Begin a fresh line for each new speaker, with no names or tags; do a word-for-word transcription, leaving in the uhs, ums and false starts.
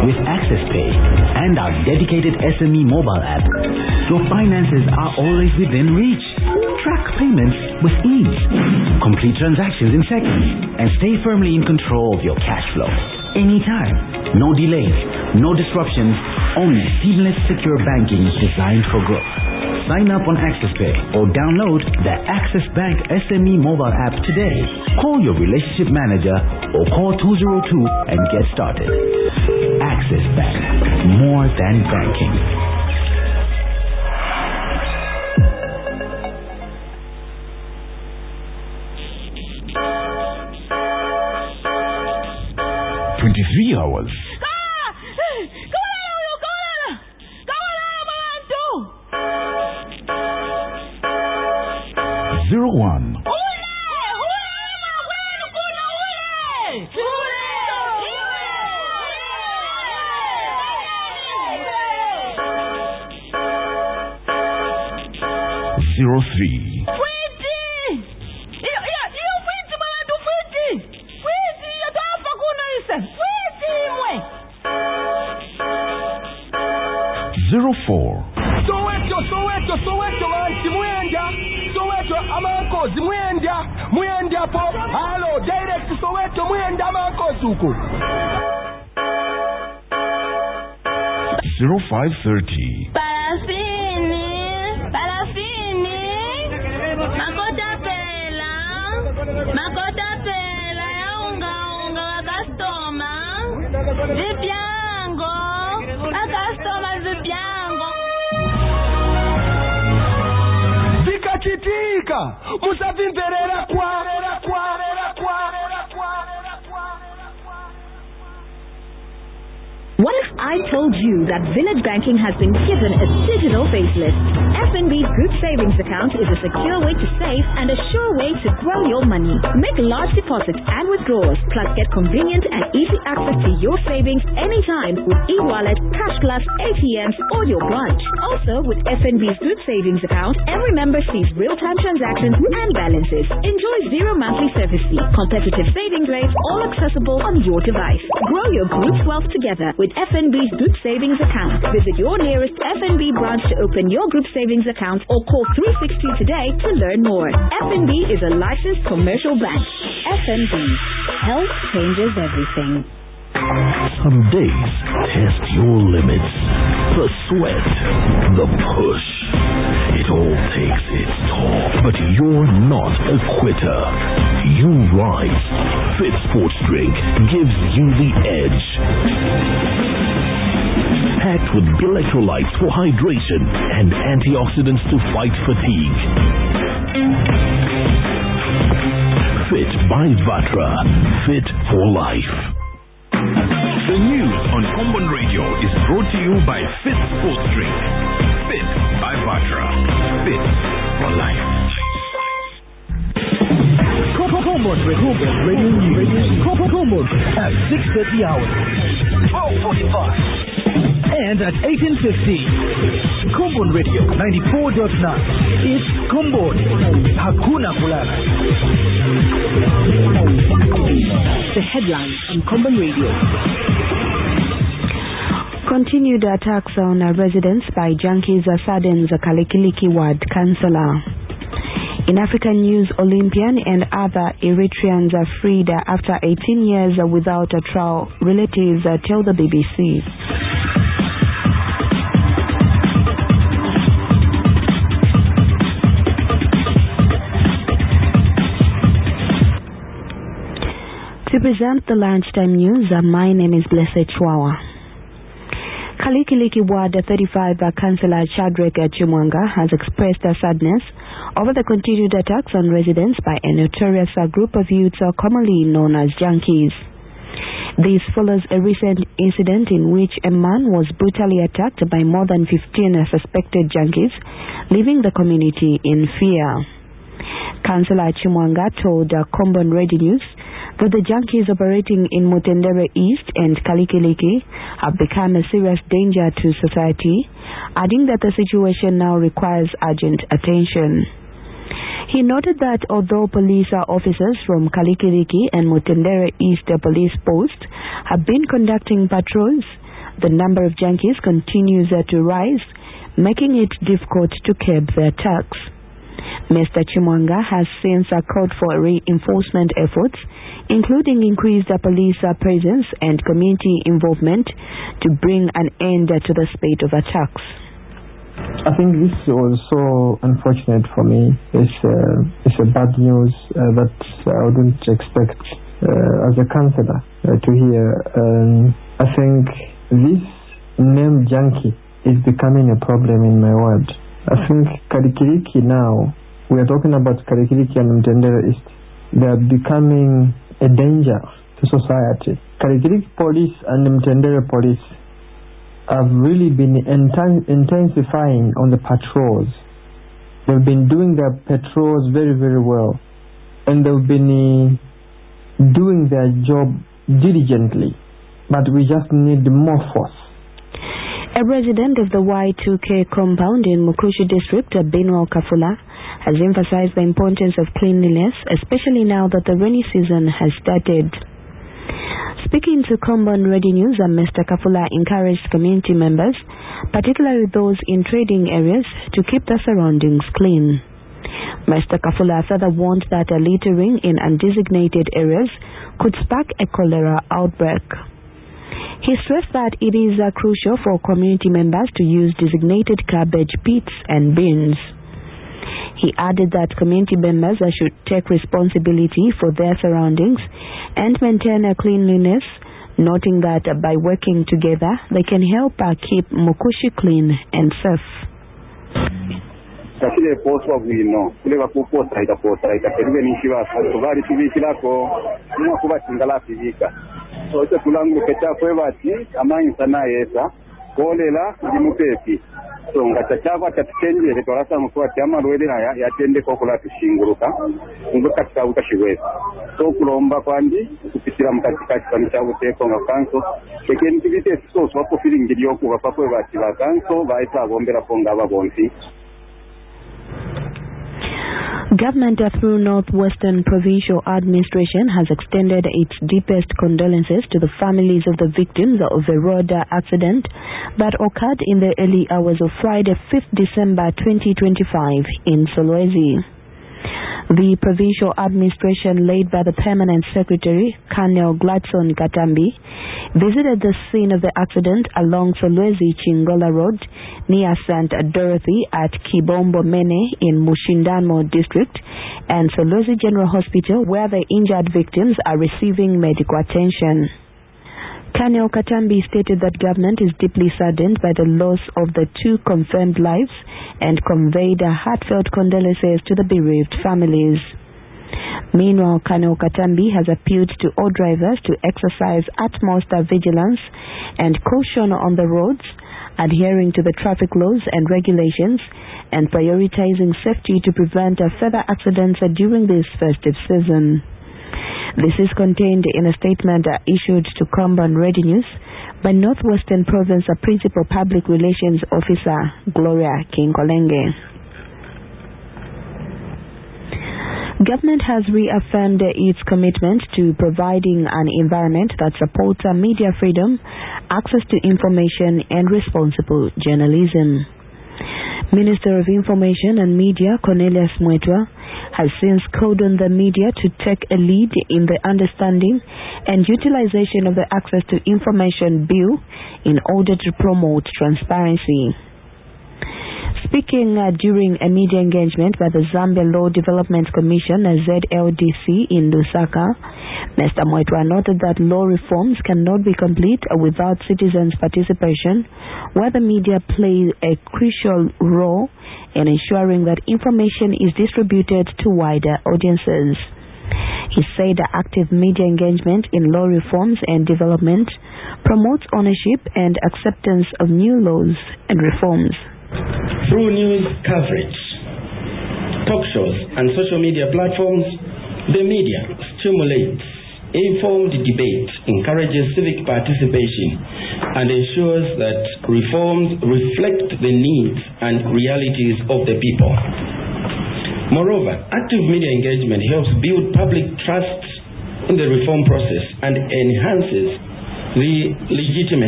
With Access Pay and our dedicated S M E mobile app, your finances are always within reach. Track payments with ease, complete transactions in seconds, and stay firmly in control of your cash flow. Anytime. No delays, no disruptions, only seamless secure banking designed for growth. Sign up on Access Pay or download the Access Bank S M E mobile app today. Call your relationship manager or call two zero two and get started. Access Bank, more than banking.
twenty-three hours. Zero one. Zero three. Zero four.
Soweto, Soweto, Soweto, anti Mwenda. Soweto, Amanko, Mwenda. Mwenda po. Hello, direct to Soweto, Mwenda, Amanko, Suku.
Zero five thirty.
Parafini, parafini. Makota pela, makota pela ya unga unga wa customer. Zipiango, a customer zipiango.
Zika chitika, musavimverera kwa, kwa, kwa,
What if I told you that Village Banking has been given a digital facelift? F N B's Group Savings Account is a secure way to save and a sure way to grow your money. Make large deposits and withdrawals, plus get convenient and easy access to your savings anytime with e-wallet, Cash Plus, A T Ms, or your branch. Also, with F N B's Group Savings Account, every member sees real-time transactions and balances. Enjoy zero monthly service fee, competitive savings rates, all accessible on your device. Grow your group's wealth together with F N B's Group Savings Account. Visit your nearest F N B branch to open your group savings account or call three sixty today to learn more. F N B is a licensed commercial bank. F N B. Health changes everything.
Some days test your limits. The sweat, the push. It all takes its toll. But you're not a quitter. You rise. Fit Sports Drink gives you the edge. Packed with electrolytes for hydration and antioxidants to fight fatigue. Fit by Vatra. Fit for life. The news on Common Radio is brought to you by Fit Sports Drink. Fit by Vatra. Fit for life.
Common Radio News. Common at six thirty hours. twelve forty-five. And at eighteen fifty. Common Radio ninety-four point nine. It's Common. Hakuna Kulala.
The headlines on Common Radio.
Continued attacks on uh, residents by junkies saddens Kalikiliki Ward Councillor. In African news, Olympian and other Eritreans are freed after eighteen years without a trial, relatives uh, tell the B B C. To present the lunchtime news, uh, my name is Blessed Chwawa. Kalikiliki Ward thirty-five uh, Councillor Shadrack Chimwanga has expressed uh, sadness over the continued attacks on residents by a notorious uh, group of youths uh, commonly known as junkies. This follows a recent incident in which a man was brutally attacked by more than fifteen uh, suspected junkies, leaving the community in fear. Councillor Chimwanga told uh, Combon Radio News that the junkies operating in Mutendere East and Kalikiliki have become a serious danger to society, adding that the situation now requires urgent attention. He noted that although police officers from Kalikiliki and Mutendere East Police Post have been conducting patrols, The number of junkies continues uh, to rise, making it difficult to curb the attacks. Mister Chimwanga has since uh, called for reinforcement efforts, including increased uh, police uh, presence and community involvement to bring an end uh, to the spate of attacks.
I think this was so unfortunate for me. It's, uh, it's a bad news uh, that I wouldn't expect uh, as a councillor uh, to hear. Um, I think this name junkie is becoming a problem in my ward. I think Karikiriki now, we are talking about Karikiriki and Mtendere East, they are becoming a danger to society. Karikiriki police and Mtendere police have really been inten- intensifying on the patrols. They've been doing their patrols very, very well. And they've been uh, doing their job diligently. But we just need more force.
A resident of the Y two K compound in Mukushu district, Benwell Kafula, has emphasized the importance of cleanliness, especially now that the rainy season has started. Speaking to Combon Radio News, Mister Kafula encouraged community members, particularly those in trading areas, to keep their surroundings clean. Mister Kafula further warned that a littering in undesignated areas could spark a cholera outbreak. He stressed that it is uh, crucial for community members to use designated garbage pits and bins. He added that community members should take responsibility for their surroundings and maintain a cleanliness, noting that uh, by working together, they can help uh, keep Mukushi clean and safe.
Kasile poswa bwino kuleba kuposa ita posa ita periwe nishiwa tubali tubikirako mwa kuba tingala fizika so ite tulangu keta kwebati amanyi sana yesa kolela ndi mupepi so ngata chava tatende retorasa mukwa chama rwele na yatende kokula tushinguruka nguka tsauka shiwesa so kulomba kwandi kupitira mkatikati panisha uteko nga kanso kekeni tibite so so ko feeling ndiyo kuba pakwe bati ba kanso baita bombera ponga babonzi.
Government through Northwestern Provincial Administration has extended its deepest condolences to the families of the victims of the road accident that occurred in the early hours of Friday, fifth December twenty twenty-five in Solwezi. The provincial administration, led by the Permanent Secretary, Colonel Gladson Katambi, visited the scene of the accident along Solwezi Chingola Road near Saint Dorothy at Kibombo Mene in Mushindano District and Solwezi General Hospital, where the injured victims are receiving medical attention. Colonel Katambi stated that government is deeply saddened by the loss of the two confirmed lives and conveyed heartfelt condolences to the bereaved families. Meanwhile, Colonel Katambi has appealed to all drivers to exercise utmost vigilance and caution on the roads, adhering to the traffic laws and regulations, and prioritizing safety to prevent further accidents during this festive season. This is contained in a statement issued to Combon Radio News by Northwestern Province Principal Public Relations Officer Gloria Kinkolenge. Government has reaffirmed its commitment to providing an environment that supports media freedom, access to information, and responsible journalism. Minister of Information and Media Cornelius Mwetwa has since called on the media to take a lead in the understanding and utilization of the Access to Information Bill in order to promote transparency. Speaking uh, during a media engagement by the Zambia Law Development Commission, Z L D C, in Lusaka, Mister Mwetwa noted that law reforms cannot be complete without citizens' participation, where the media plays a crucial role in ensuring that information is distributed to wider audiences. He said that active media engagement in law reforms and development promotes ownership and acceptance of new laws and reforms.
Through news coverage, talk shows, and social media platforms, the media stimulates informed debate, encourages civic participation, and ensures that reforms reflect the needs and realities of the people. Moreover, active media engagement helps build public trust in the reform process and enhances the legitimacy